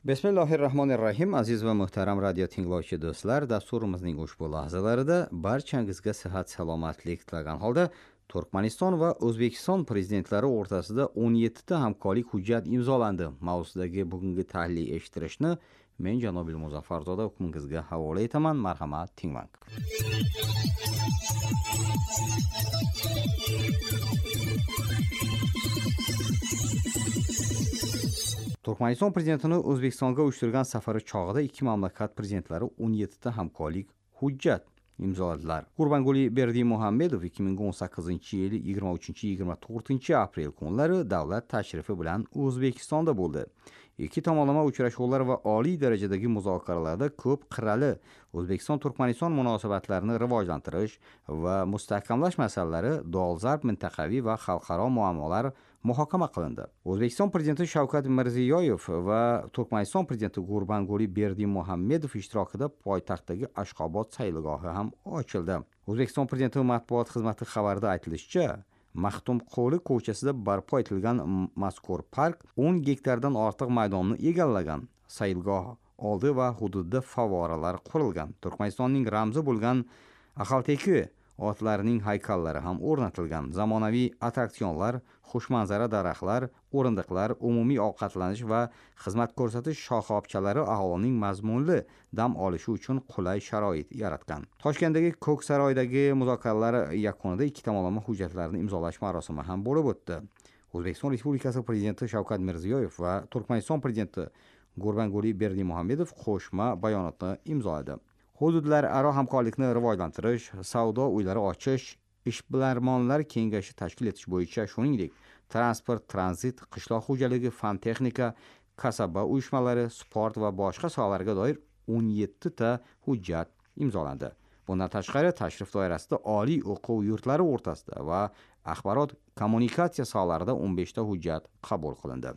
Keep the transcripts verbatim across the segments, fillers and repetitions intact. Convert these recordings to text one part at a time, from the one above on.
Bismillahirrahmanirrahim. Aziz va muhtaram radio tinglovchi do'stlar, dasturimizning ushbu lahzalarida barchangizga sihat salomatlik tilagan holda Turkmaniston va O'zbekiston prezidentlari o'rtasida o'n yetti ta hamkorlik hujjat imzolandi mavzusidagi bugungi tahlil eshittirishni men Janobil Muzaffarzoda hukmingizga havola etaman. Marhamat, tinglang. Turkmaniston prezidentini O'zbekistonga uyushtirgan safari chog'ida ikki mamlakat prezidentlari o'n yetti ta hamkorlik hujjat imzoladilar. Gurbanguli Berdimuhamedov ikki ming o'n sakkizinchi yil yigirma uchinchi yigirma to'rtinchi aprel kunlari davlat tashrifi bilan O'zbekistonda bo'ldi. Ikki tomonlama uchrashuvlar va oliy darajadagi muzokaralarda ko'p qirrali O'zbekiston-Turkmaniston munosabatlarini rivojlantirish va mustahkamlash masalalari dolzarb mintaqaviy va xalqaro muammolar muhokama qilindi. O'zbekiston prezidenti Shavkat Mirziyoyev va Turkmaniston prezidenti Gurbanguli Berdimuhamedov ishtirokida poytaxtdagi Ashxobod sayilgohi ham ochildi. O'zbekiston prezidenti matbuot xizmati xabarida aytilishicha, Maxtumquli ko'chasida barpo etilgan mazkur park o'n gektardan ortiq maydonni egallagan. Sayilgoh oldi va hududida favvoralar qurilgan. Turkmanistonning ramzi bo'lgan Axalteki otlarining haykallari ham o'rnatilgan. Zamonaviy attraksionlar, xushmanzara daraxtlar, o'rindiqlar, umumiy ovqatlanish va xizmat ko'rsatish shoxobchalari aholining mazmunli dam olishi uchun qulay sharoit yaratgan. Toshkentdagi Ko'ksaroydagi muzokaralar yakunida ikki tomonlama hujjatlarni imzolash marosimi ham bo'lib o'tdi. O'zbekiston Respublikasi prezidenti Shavkat Mirziyoyev va Turkmaniston prezidenti Gurbanguli Berdimuhamedov qo'shma bayonotni imzoladi. Hududlararo hamkorlikni rivojlantirish, savdo uylari ochish, ishbilarmonlar kengashi tashkil etish bo'yicha, shuningdek, transport, tranzit, qishloq xo'jaligi, fan texnika, kasaba uyushmalari, sport va boshqa sohalarga doir o'n yetti ta hujjat imzolandi. Bundan tashqari, tashrif doirasida oliy o'quv yurtlari o'rtasida va axborot kommunikatsiya sohalarida o'n besh ta hujjat qabul qilindi.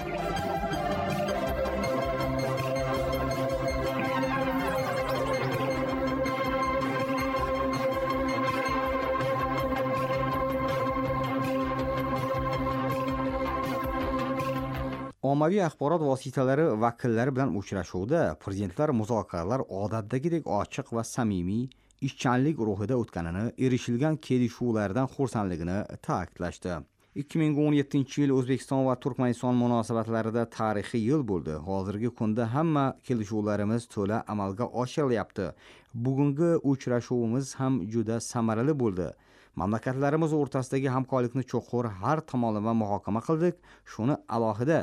Ommaviy axborot vositalari vakillari bilan uchrashuvda prezidentlar muzokaralar odatdagidek ochiq va samimiy ishchanlik ruhida o'tganini, erishilgan kelishuvlardan xursandligini ta'kidlashdi. ikki ming o'n yettinchi yil O'zbekiston va Turkmaniston munosabatlarida tarixiy yil bo'ldi. Hozirgi kunda hamma kelishuvlarimiz to'la amalga oshirilyapti. Bugungi uchrashuvimiz ham juda samarali bo'ldi. Mamlakatlarimiz o'rtasidagi hamkorlikni chuqur har tomonlama muhokama qildik. Shuni alohida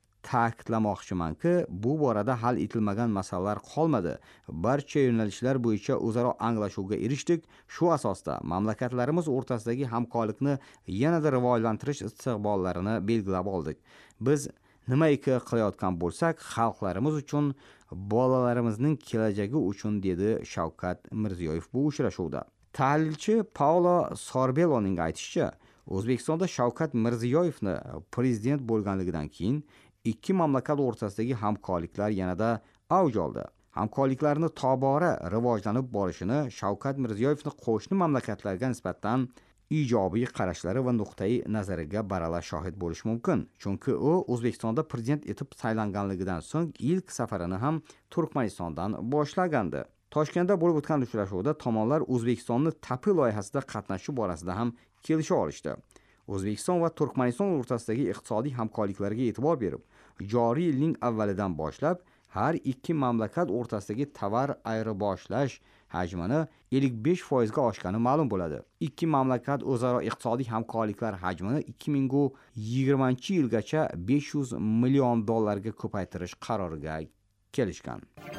ta'kidlamoqchimanki, bu borada hal etilmagan masalalar qolmadi. Barcha yo'nalishlar bo'yicha o'zaro anglashuvga erishdik. Shu asosda mamlakatlarimiz o'rtasidagi hamkorlikni yanada rivojlantirish istiqbollarini belgilab oldik. Biz nimaiki qilayotgan bo'lsak, xalqlarimiz uchun, bolalarimizning kelajagi uchun, dedi Shavkat Mirziyoyev bu uchrashuvda. Tahlilchi Paulo Sorbeloning aytishicha, O'zbekistonda Shavkat Mirziyoyevni prezident bo'lganligidan keyin ikki mamlakat o'rtasidagi hamkorliklar yanada avj oldi. Hamkorliklarni tobora rivojlanib borishini Shavkat Mirziyoyevning qo'shni mamlakatlarga nisbatan ijobiy qarashlari va nuqtai nazariga baralla shohid bo'lish mumkin. Chunki u O'zbekistonda prezident etib saylanganligidan so'ng ilk safarini ham Turkmanistondan boshlagandi. Toshkentda bo'lib o'tgan uchrashuvda tomonlar O'zbekistonni TAPI loyihasida qatnashish borasida ham kelisha olishdi. O'zbekiston va Turkmaniston o'rtasidagi iqtisodiy hamkorliklarga e'tibor berib, joriy yilning avvalidan boshlab har ikki mamlakat o'rtasidagi tovar ayirboshlash hajmini ellik besh foiz ga oshgani ma'lum bo'ladi. Ikki mamlakat o'zaro iqtisodiy hamkorliklar hajmini ikki ming yigirmanchi yilgacha besh yuz million dollarga ko'paytirish qaroriga kelishgan.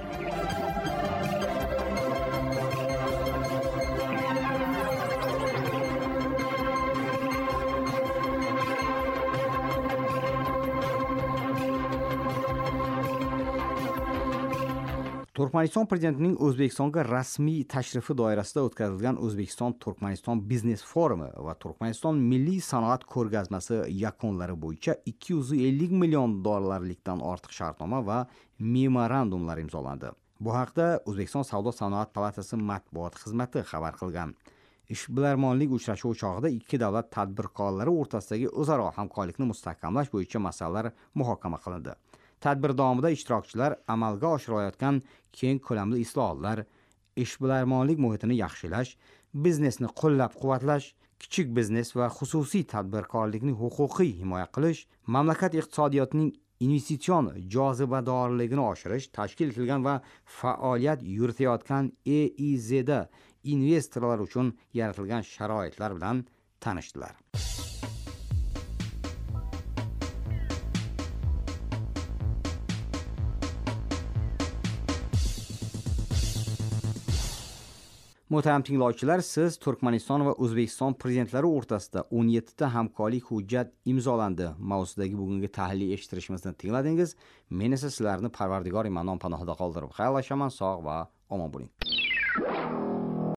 Turkmaniston prezidentining O'zbekistonga rasmiy tashrifi doirasida o'tkazilgan O'zbekiston-Turkmaniston biznes forumi va Turkmaniston milliy sanoat ko'rgazmasi yakunlari bo'yicha ikki yuz ellik million dollarlikdan ortiq shartnoma va memorandumlar imzolandi. Bu haqda O'zbekiston Savdo-sanoat palatasi matbuot xizmati xabar qilgan. Ishbilarmonlik uchrashuvi chog'ida ikki davlat tadbirkorlari o'rtasidagi o'zaro hamkorlikni mustahkamlash bo'yicha masalalar muhokama qilindi. Tadbir davomida ishtirokchilar amalga oshirilayotgan keng ko'lamli islohotlar, ishbilarmonlik muhitini yaxshilash, biznesni qo'llab-quvvatlash, kichik biznes va xususiy tadbirkorlikni huquqiy himoya qilish, mamlakat iqtisodiyotining investitsion jozibadorligini oshirish, tashkil etilgan va faoliyat yuritayotgan E I Z da investorlar uchun yaratilgan sharoitlar bilan tanishdilar. Muhtaram tinglovchilar, siz Turkmaniston va O'zbekiston prezidentlari o'rtasida o'n yetti ta hamkorlik hujjat imzolandi mavzusidagi bugungi tahlil eshittirishimizni tingladingiz. Men esa sizlarni Parvardigor imanon panohida qoldirib xayrlashaman. Sog' va omon bo'ling.